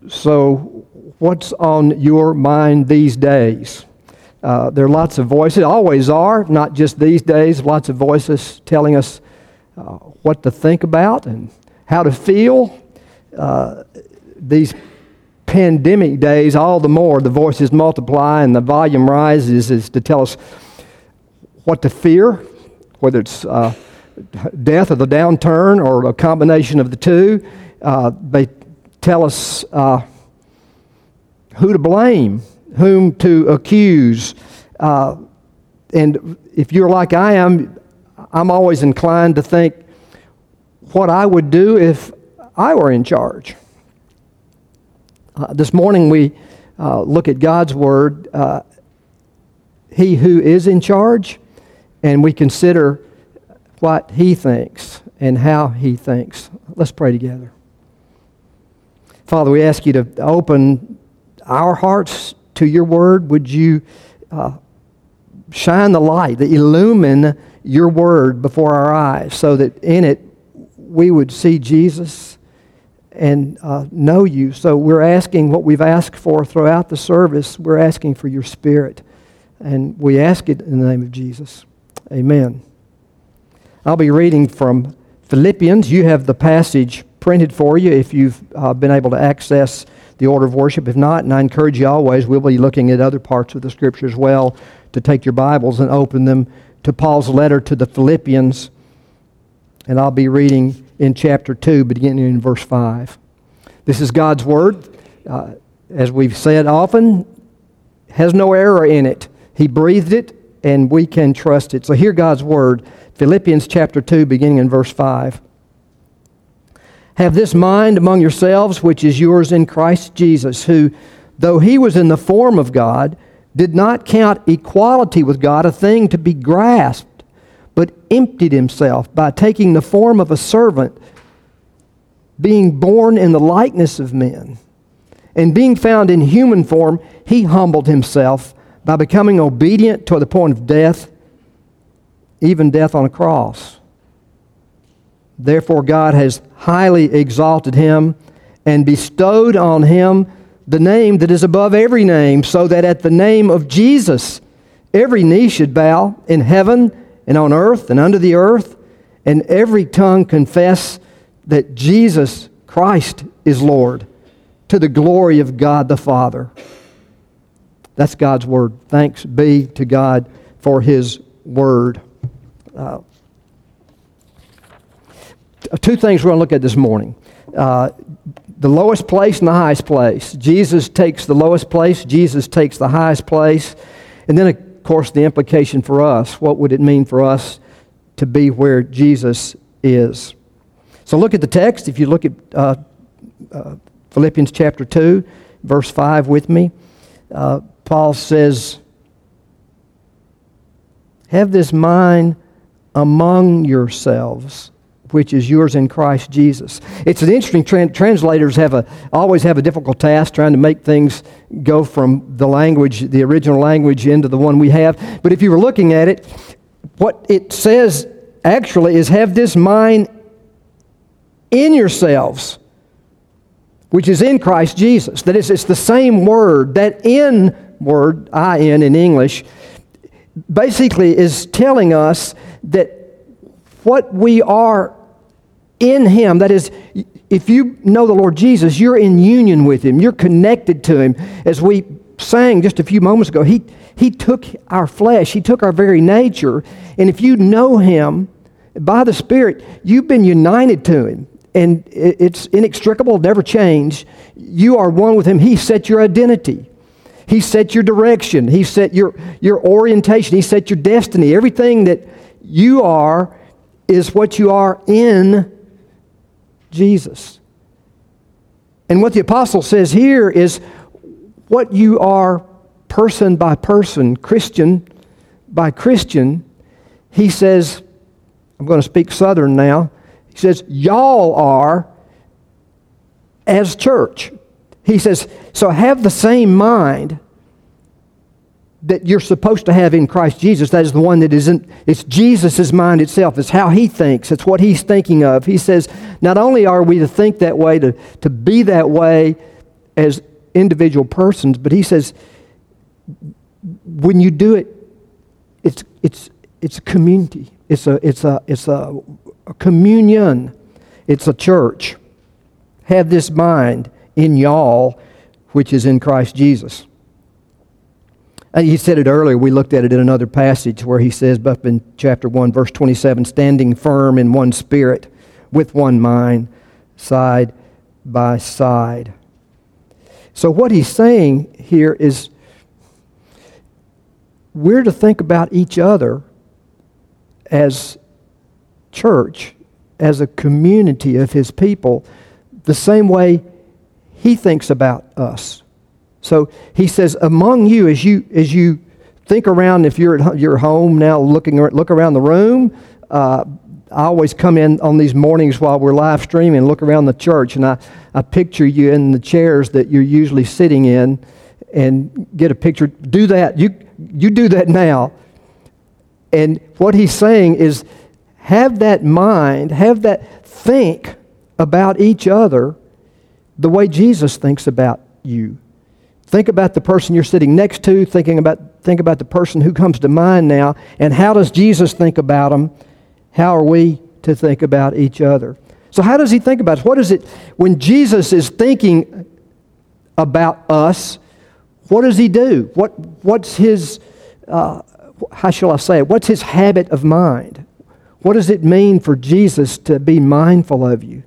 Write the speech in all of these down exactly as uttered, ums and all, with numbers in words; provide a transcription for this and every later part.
So, what's on your mind these days? Uh, there are lots of voices, always are, not just these days, lots of voices telling us uh, what to think about and how to feel. Uh, these pandemic days, all the more, the voices multiply and the volume rises is to tell us what to fear, whether it's uh, death or the downturn or a combination of the two. Uh, they tell us uh, who to blame, whom to accuse. Uh, and if you're like I am, I'm always inclined to think what I would do if I were in charge. Uh, this morning we uh, look at God's Word, uh, He who is in charge, and we consider what He thinks and how He thinks. Let's pray together. Father, we ask You to open our hearts to Your Word. Would You uh, shine the light, that illumine Your Word before our eyes so that in it we would see Jesus and uh, know You. So we're asking what we've asked for throughout the service. We're asking for Your Spirit. And we ask it in the name of Jesus. Amen. I'll be reading from Philippians. You have the passage printed for you if you've uh, been able to access the order of worship. If not, and I encourage you always, we'll be looking at other parts of the Scripture as well, to take your Bibles and open them to Paul's letter to the Philippians. And I'll be reading in chapter two, beginning in verse five. This is God's Word. Uh, as we've said often, has no error in it. He breathed it, and we can trust it. So hear God's Word. Philippians chapter two, beginning in verse five. Have this mind among yourselves, which is yours in Christ Jesus, who, though He was in the form of God, did not count equality with God a thing to be grasped, but emptied Himself by taking the form of a servant, being born in the likeness of men. And being found in human form, He humbled Himself by becoming obedient to the point of death, even death on a cross. Therefore God has highly exalted Him and bestowed on Him the name that is above every name, so that at the name of Jesus every knee should bow in heaven and on earth and under the earth, and every tongue confess that Jesus Christ is Lord, to the glory of God the Father. That's God's Word. Thanks be to God for His Word. Uh, two things we're going to look at this morning. Uh, the lowest place and the highest place. Jesus takes the lowest place. Jesus takes the highest place. And then, of course, the implication for us. What would it mean for us to be where Jesus is? So look at the text. If you look at uh, uh, Philippians chapter two, verse five with me, uh, Paul says, have this mind among yourselves, which is yours in Christ Jesus. It's an interesting, tra- translators have a always have a difficult task trying to make things go from the language, the original language, into the one we have. But if you were looking at it, what it says actually is have this mind in yourselves, which is in Christ Jesus. That is, it's the same word. That in word, in in English, basically is telling us that what we are in Him, that is, if you know the Lord Jesus, you're in union with Him. You're connected to Him. As we sang just a few moments ago, He, he took our flesh. He took our very nature. And if you know Him by the Spirit, you've been united to Him. And it's inextricable, never change. You are one with Him. He set your identity. He set your direction. He set your, your orientation. He set your destiny. Everything that you are is what you are in Jesus. And what the apostle says here is what you are person by person, Christian by Christian. He says, I'm going to speak Southern now. He says, y'all are as church. He says, so have the same mind that you're supposed to have in Christ Jesus. That is the one that isn't, it's Jesus' mind itself. It's how He thinks. It's what He's thinking of. He says, not only are we to think that way, to, to be that way, as individual persons, but he says, when you do it, it's it's it's a community. It's a it's a it's a, a communion. It's a church. Have this mind in y'all, which is in Christ Jesus. And he said it earlier. We looked at it in another passage where he says, up in chapter one, verse twenty-seven, standing firm in one spirit, with one mind, side by side. So what he's saying here is we're to think about each other as church, as a community of his people, the same way he thinks about us. So he says, among you, as you as you think around, if you're at your home now, looking look around the room. Uh, I always come in on these mornings while we're live streaming and look around the church, and I, I picture you in the chairs that you're usually sitting in, and get a picture. Do that. You you do that now. And what he's saying is, have that mind, have that think about each other the way Jesus thinks about you. Think about the person you're sitting next to, thinking about think about the person who comes to mind now, and how does Jesus think about them? How are we to think about each other? So how does he think about us? What is it when Jesus is thinking about us? What does he do? What what's his uh, how shall I say it? What's his habit of mind? What does it mean for Jesus to be mindful of you?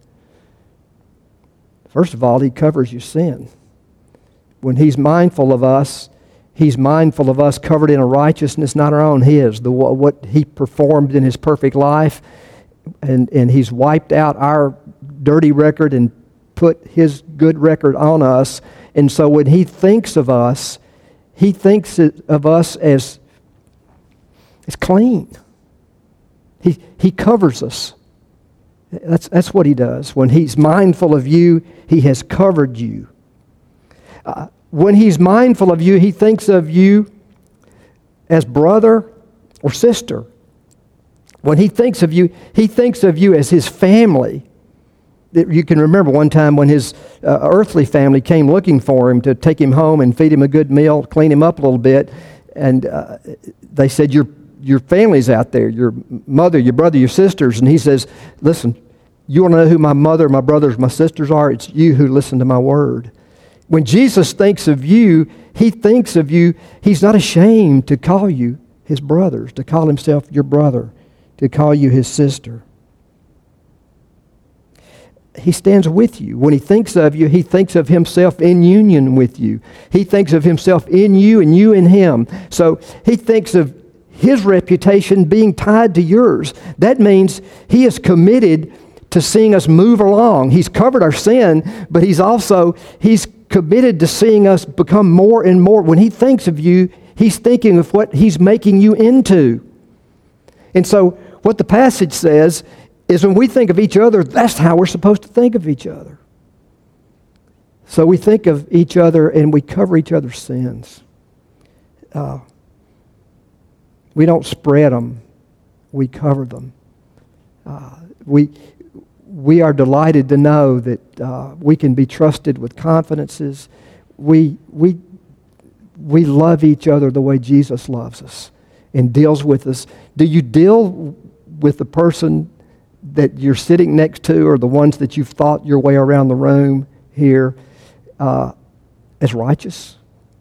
First of all, he covers your sin. When he's mindful of us, he's mindful of us covered in a righteousness not our own, his, the what he performed in his perfect life, and, and he's wiped out our dirty record and put his good record on us. And so when he thinks of us, he thinks of us as, as clean. He, he covers us. That's, that's what he does. When he's mindful of you, he has covered you. Uh, when he's mindful of you, he thinks of you as brother or sister. When he thinks of you, he thinks of you as his family. You can remember one time when his uh, earthly family came looking for him to take him home and feed him a good meal, clean him up a little bit, and uh, they said, your, your family's out there, your mother, your brother, your sisters. And he says, listen, you want to know who my mother, my brothers, my sisters are? It's you who listen to my word. When Jesus thinks of you, he thinks of you, he's not ashamed to call you his brothers, to call himself your brother, to call you his sister. He stands with you. When he thinks of you, he thinks of himself in union with you. He thinks of himself in you and you in him. So he thinks of his reputation being tied to yours. That means he is committed to seeing us move along. He's covered our sin, but he's also, he's committed to seeing us become more and more. When he thinks of you, he's thinking of what he's making you into. And so what the passage says is when we think of each other, that's how we're supposed to think of each other. So we think of each other and we cover each other's sins. Uh, we don't spread them. We cover them. Uh, we... We are delighted to know that uh, we can be trusted with confidences. We, we, we love each other the way Jesus loves us and deals with us. Do you deal with the person that you're sitting next to or the ones that you've thought your way around the room here uh, as righteous?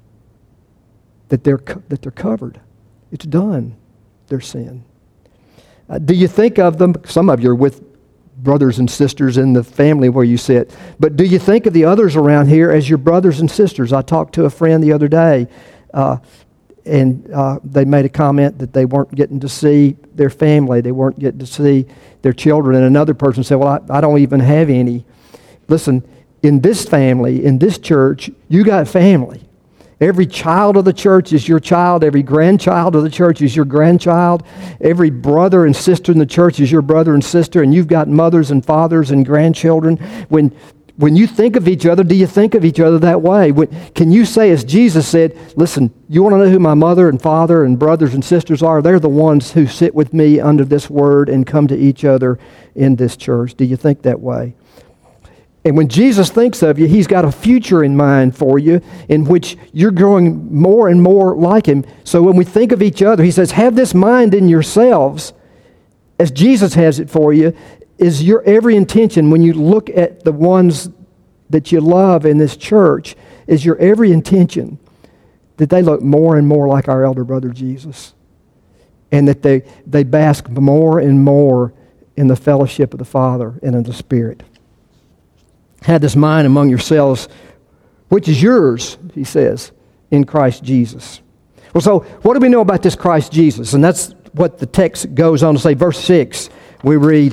That they're, that they're covered. It's done, their sin. Uh, do you think of them, some of you are with brothers and sisters in the family where you sit. But do you think of the others around here as your brothers and sisters? I talked to a friend the other day, uh, and uh, they made a comment that they weren't getting to see their family. They weren't getting to see their children. And another person said, well, I, I don't even have any. Listen, in this family, in this church, you got family. Every child of the church is your child. Every grandchild of the church is your grandchild. Every brother and sister in the church is your brother and sister. And you've got mothers and fathers and grandchildren. When when you think of each other, do you think of each other that way? When, can you say, as Jesus said, listen, you want to know who my mother and father and brothers and sisters are? They're the ones who sit with me under this word and come to each other in this church. Do you think that way? And when Jesus thinks of you, He's got a future in mind for you in which you're growing more and more like Him. So when we think of each other, He says, have this mind in yourselves as Jesus has it for you. Is your every intention when you look at the ones that you love in this church, is your every intention that they look more and more like our elder brother Jesus, and that they, they bask more and more in the fellowship of the Father and of the Spirit. Have this mind among yourselves, which is yours, he says, in Christ Jesus. Well, so what do we know about this Christ Jesus? And that's what the text goes on to say. Verse six, we read,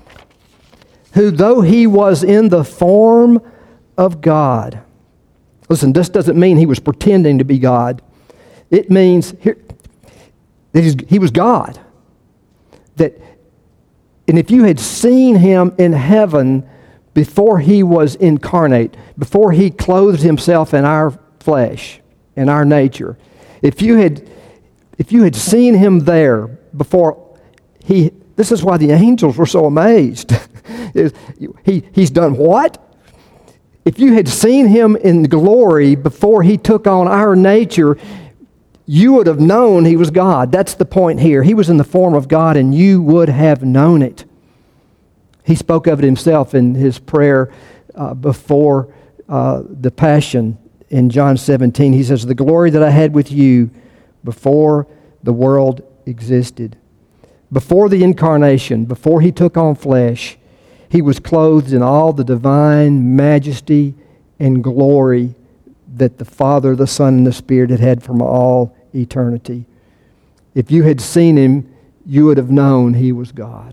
who though he was in the form of God. Listen, this doesn't mean he was pretending to be God. It means here, that he was God. That, and if you had seen him in heaven before he was incarnate, before he clothed himself in our flesh, in our nature, if you had, if you had seen him there before he, this is why the angels were so amazed. he, he's done what? If you had seen him in glory before he took on our nature, you would have known he was God. That's the point here. He was in the form of God, and you would have known it. He spoke of it himself in his prayer uh, before uh, the Passion in John seventeen. He says, the glory that I had with you before the world existed. Before the incarnation, before he took on flesh, he was clothed in all the divine majesty and glory that the Father, the Son, and the Spirit had had from all eternity. If you had seen him, you would have known he was God.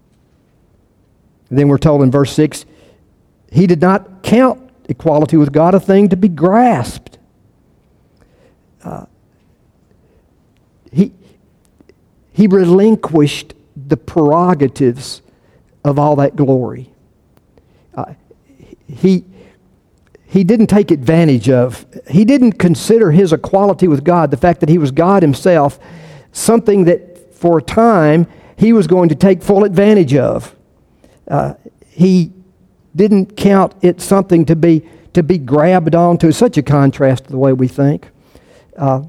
And then we're told in verse six, he did not count equality with God a thing to be grasped. Uh, he, he relinquished the prerogatives of all that glory. Uh, he, he didn't take advantage of, he didn't consider his equality with God, the fact that he was God himself, something that for a time he was going to take full advantage of. Uh, he didn't count it something to be to be grabbed onto. Such a contrast to the way we think. Uh,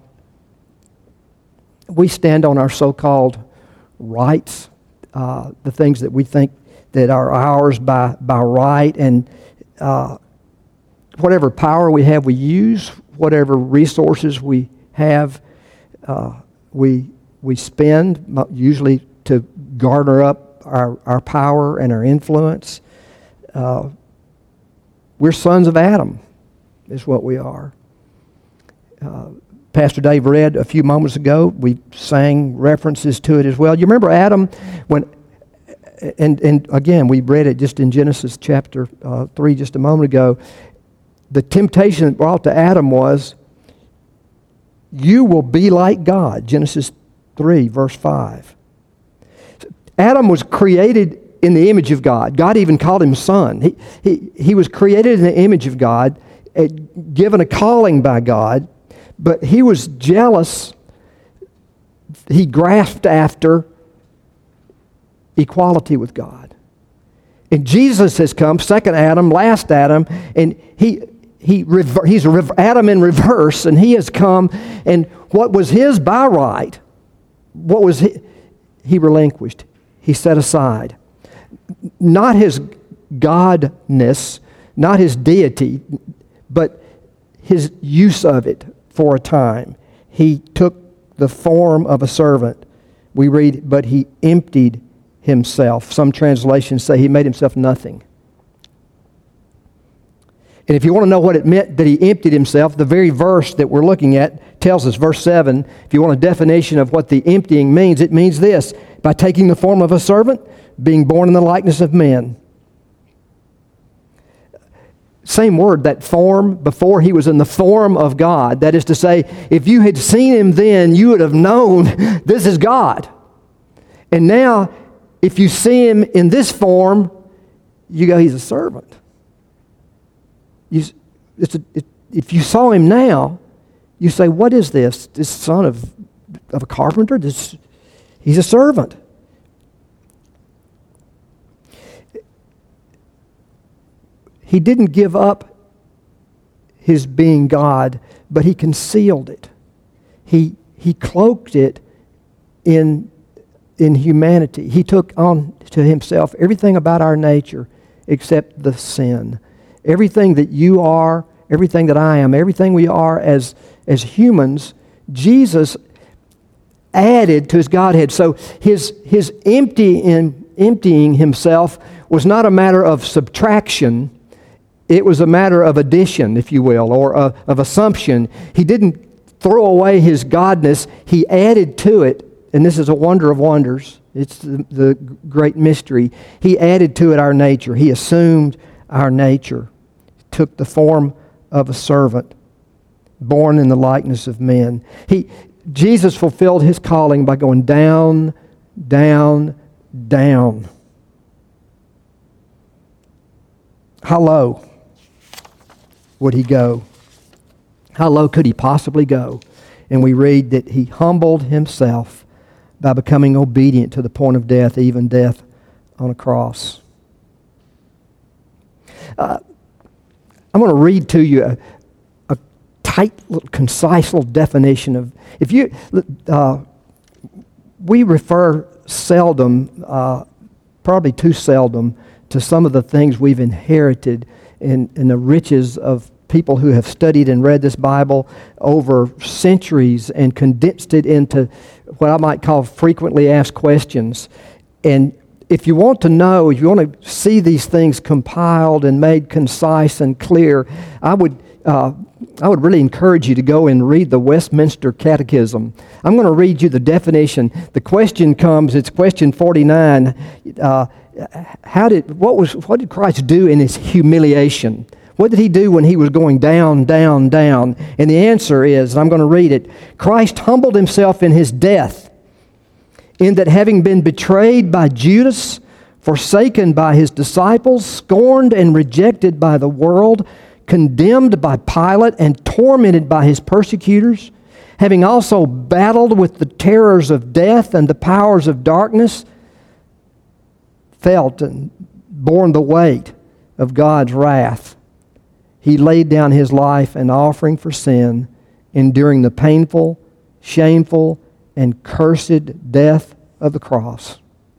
we stand on our so-called rights, uh, the things that we think that are ours by by right, and uh, whatever power we have, we use. Whatever resources we have, uh, we we spend, usually to garner up our our power and our influence. Uh, we're sons of Adam, is what we are. Uh, Pastor Dave read a few moments ago. We sang references to it as well. You remember Adam when, and and again we read it just in Genesis chapter uh, three just a moment ago. The temptation that brought to Adam was, "You will be like God." Genesis three verse five. Adam was created in the image of God. God even called him son. He, he, he was created in the image of God, uh, given a calling by God, but he was jealous. He grasped after equality with God. And Jesus has come, second Adam, last Adam, and he he rever- he's a Adam in reverse, and he has come, and what was his by right, what was he, he relinquished. He set aside. Not his godness, not his deity, but his use of it for a time. He took the form of a servant. We read, but he emptied himself. Some translations say he made himself nothing. And if you want to know what it meant that he emptied himself, the very verse that we're looking at tells us, verse seven, if you want a definition of what the emptying means, it means this: by taking the form of a servant, being born in the likeness of men. Same word, that form, before he was in the form of God. That is to say, if you had seen him then, you would have known this is God. And now, if you see him in this form, you go, he's a servant. You, it's a, it, if you saw him now, you say, what is this? This son of, of a carpenter? This, he's a servant. He didn't give up his being God, but he concealed it. He, he cloaked it in, in humanity. He took on to himself everything about our nature except the sin. Everything that you are, everything that I am, everything we are as, as humans, Jesus added to his Godhead. So his, his emptying, emptying himself was not a matter of subtraction. It was a matter of addition, if you will, or of, of assumption. He didn't throw away his godness. He added to it, and this is a wonder of wonders. It's the, the great mystery. He added to it our nature. He assumed our nature. He took the form of a servant, born in the likeness of men. He, Jesus fulfilled his calling by going down, down, down. How low would he go? How low could he possibly go? And we read that he humbled himself by becoming obedient to the point of death, even death on a cross. Uh, I'm going to read to you a, a tight, little, concise little definition of, if you, uh, we refer seldom, uh, probably too seldom, to some of the things we've inherited in, in the riches of people who have studied and read this Bible over centuries and condensed it into what I might call frequently asked questions. And if you want to know, if you want to see these things compiled and made concise and clear, I would uh, I would really encourage you to go and read the Westminster Catechism. I'm going to read you the definition. The question comes, it's question forty-nine. Uh, how did what was what did Christ do in his humiliation? What did he do when he was going down, down, down? And the answer is, and I'm going to read it, Christ humbled himself in his death, in that having been betrayed by Judas, forsaken by his disciples, scorned and rejected by the world, condemned by Pilate, and tormented by his persecutors, having also battled with the terrors of death and the powers of darkness, felt and borne the weight of God's wrath. He laid down his life an offering for sin, enduring the painful, shameful, and cursed death of the cross.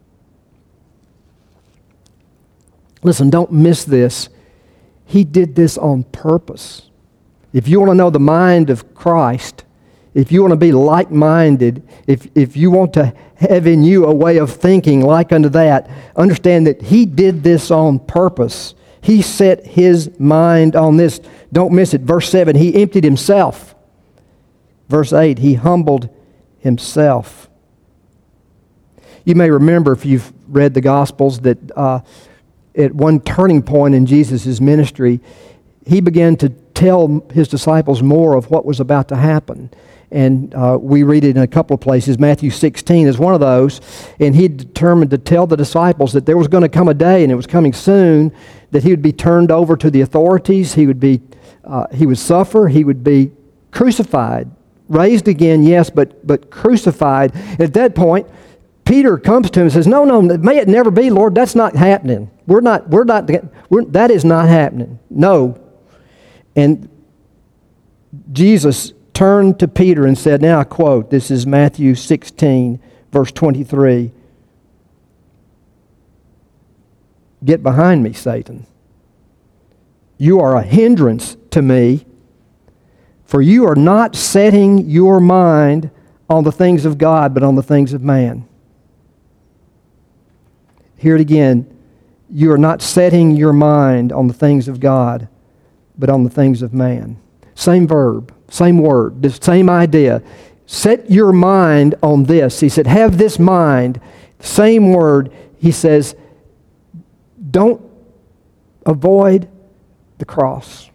Listen, don't miss this. He did this on purpose. If you want to know the mind of Christ, if you want to be like-minded, if, if you want to have in you a way of thinking like unto that, understand that he did this on purpose. He set his mind on this. Don't miss it. Verse seven, he emptied himself. Verse eight, he humbled himself. You may remember, if you've read the Gospels, that uh, at one turning point in Jesus' ministry, he began to tell his disciples more of what was about to happen. And uh, we read it in a couple of places. Matthew sixteen is one of those. And he determined to tell the disciples that there was going to come a day, and it was coming soon, that he would be turned over to the authorities. He would be, uh, he would suffer. He would be crucified. Raised again, yes, but but crucified. At that point, Peter comes to him and says, no, no, may it never be, Lord. That's not happening. We're not, we're not, we're, that is not happening. No. And Jesus turned to Peter and said, now I quote, this is Matthew sixteen, verse twenty-three. Get behind me, Satan. You are a hindrance to me, for you are not setting your mind on the things of God, but on the things of man. Hear it again. You are not setting your mind on the things of God, but on the things of man. Same verb, same word, the same idea. Set your mind on this. He said, have this mind. Same word. He says, don't avoid the cross.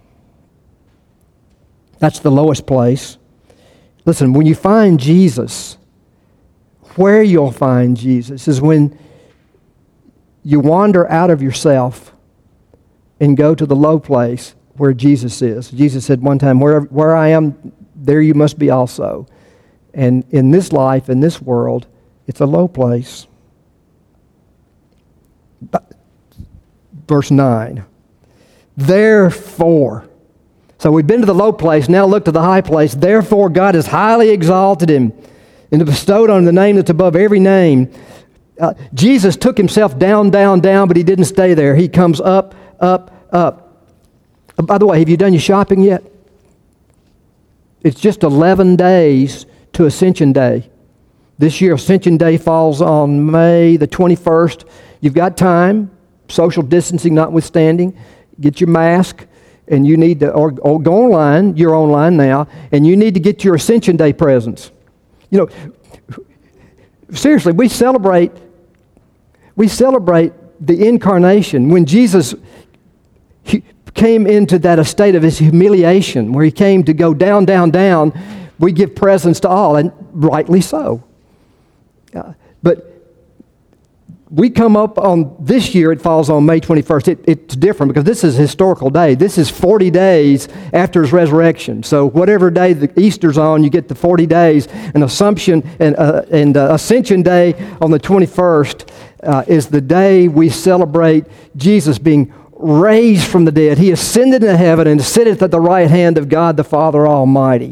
That's the lowest place. Listen, when you find Jesus, where you'll find Jesus is when you wander out of yourself and go to the low place where Jesus is. Jesus said one time, where, where I am, there you must be also. And in this life, in this world, it's a low place. But, verse nine. Therefore. So we've been to the low place, now look to the high place. Therefore God has highly exalted him and bestowed on him the name that's above every name. Uh, Jesus took himself down, down, down, but he didn't stay there. He comes up, up, up. Uh, by the way, have you done your shopping yet? It's just eleven days to Ascension Day. This year, Ascension Day falls on May the twenty-first. You've got time, social distancing notwithstanding. Get your mask, and you need to, or, or go online, you're online now, and you need to get your Ascension Day presents. You know, seriously, we celebrate, we celebrate the incarnation. When Jesus he came into that estate of his humiliation, where he came to go down, down, down, we give presents to all, and rightly so. Uh, but we come up on this year, it falls on May twenty-first. It, it's different because this is a historical day. This is forty days after his resurrection. So whatever day the Easter's on, you get the forty days. And Assumption and, uh, and uh, Ascension Day on the twenty-first uh, is the day we celebrate Jesus being raised from the dead. He ascended into heaven and sitteth at the right hand of God the Father Almighty.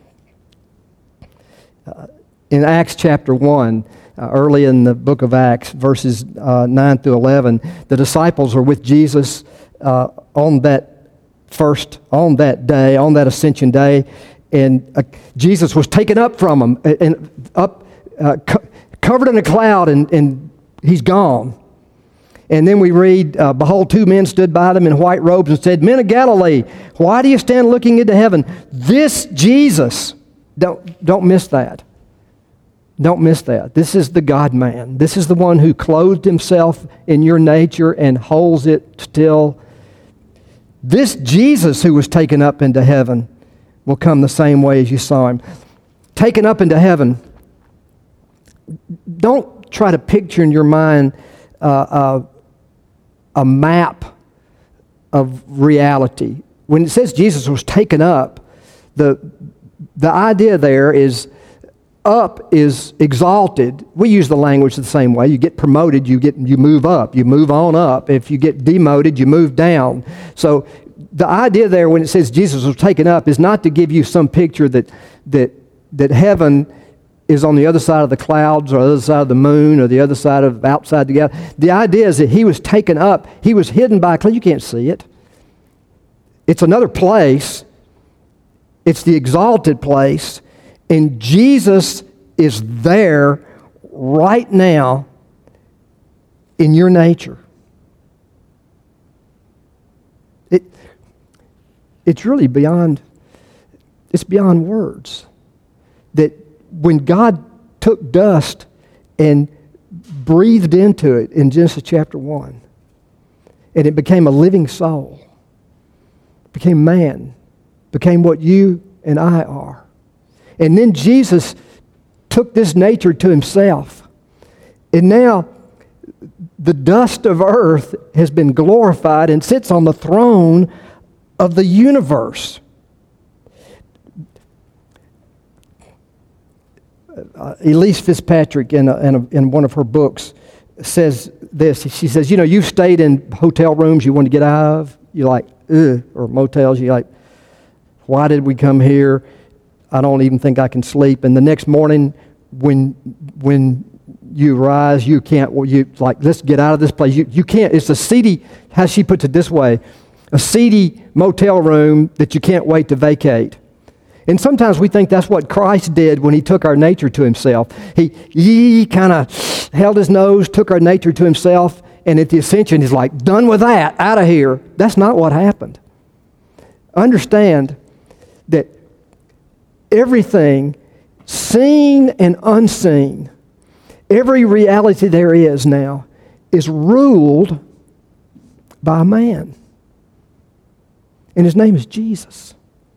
Uh, in Acts chapter one, Uh, early in the book of Acts, verses uh, nine through eleven, the disciples are with Jesus uh, on that first, on that day, on that Ascension Day, and uh, Jesus was taken up from them, and, and up, uh, co- covered in a cloud, and, and he's gone. And then we read, uh, behold, two men stood by them in white robes and said, Men of Galilee, why do you stand looking into heaven? This Jesus, don't, don't miss that. Don't miss that. This is the God-man. This is the one who clothed himself in your nature and holds it still. This Jesus who was taken up into heaven will come the same way as you saw him. Taken up into heaven. Don't try to picture in your mind uh, uh, a map of reality. When it says Jesus was taken up, the, the idea there is up is exalted. We use the language the same way. You get promoted, you get you move up, you move on up. If you get demoted, you move down. So the idea there when it says Jesus was taken up is not to give you some picture that that that heaven is on the other side of the clouds or the other side of the moon or the other side of outside the galaxy. The idea is that he was taken up. He was hidden by a cloud. You can't see it. It's another place. It's the exalted place. And Jesus is there right now in your nature. It, it's really beyond, it's beyond words. That when God took dust and breathed into it in Genesis chapter one, and it became a living soul, became man, became what you and I are. And then Jesus took this nature to himself. And now the dust of earth has been glorified and sits on the throne of the universe. Uh, Elise Fitzpatrick, in, a, in, a, in one of her books, says this. She says, you know, you've stayed in hotel rooms you want to get out of. You're like, ugh, or motels. You're like, why did we come here? I don't even think I can sleep. And the next morning, when when you rise, you can't, well, you like, let's get out of this place. You, you can't, it's a seedy, how she puts it this way, a seedy motel room that you can't wait to vacate. And sometimes we think that's what Christ did when he took our nature to himself. He, he kind of held his nose, took our nature to himself, and at the ascension, he's like, done with that, out of here. That's not what happened. Understand that everything, seen and unseen, every reality there is now, is ruled by a man. And his name is Jesus.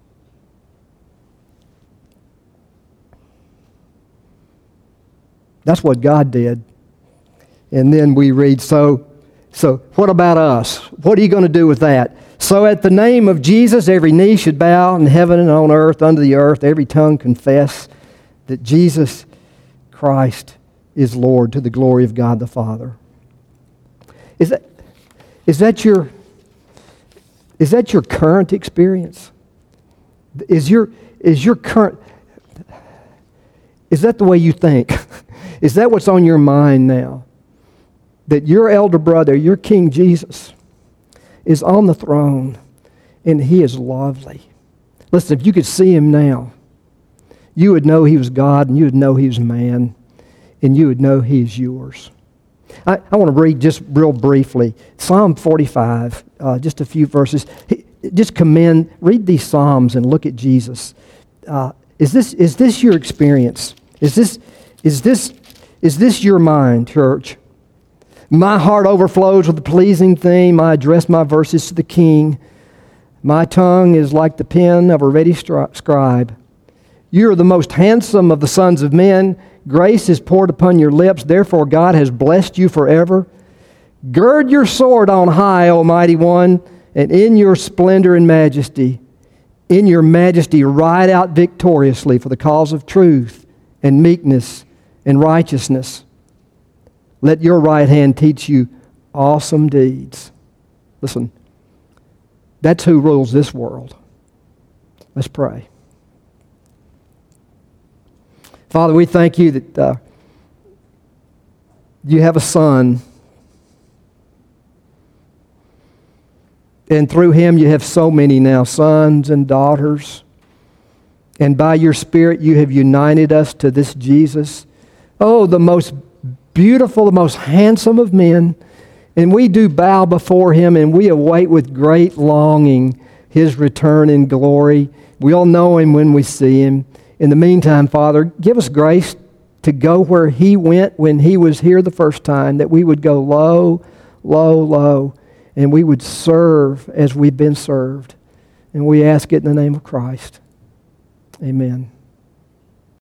That's what God did. And then we read, so, so what about us? What are you going to do with that? So at the name of Jesus, every knee should bow in heaven and on earth, under the earth, every tongue confess that Jesus Christ is Lord, to the glory of God the Father. Is that, is that your, Is that your current experience? Is your, is your current, is that the way you think? Is that what's on your mind now? That your elder brother, your King Jesus, is on the throne, and he is lovely. Listen, if you could see him now, you would know he was God, and you would know he was man, and you would know he is yours. I, I want to read just real briefly Psalm forty-five, uh, just a few verses. Just commend, read these Psalms and look at Jesus. Uh, is this is this your experience? Is this is this is this your mind, church? My heart overflows with the pleasing theme. I address my verses to the King. My tongue is like the pen of a ready stri- scribe. You are the most handsome of the sons of men. Grace is poured upon your lips. Therefore, God has blessed you forever. Gird your sword on high, O mighty one, and in your splendor and majesty, in your majesty, ride out victoriously for the cause of truth and meekness and righteousness. Let your right hand teach you awesome deeds. Listen, that's who rules this world. Let's pray. Father, we thank you that uh, you have a son, and through him you have so many now, sons and daughters, and by your Spirit you have united us to this Jesus. Oh, the most beautiful, the most handsome of men, and we do bow before him, and we await with great longing his return in glory. We'll know him when we see him. In the meantime, Father, give us grace to go where he went when he was here the first time, that we would go low, low, low, and we would serve as we've been served. And we ask it in the name of Christ. Amen.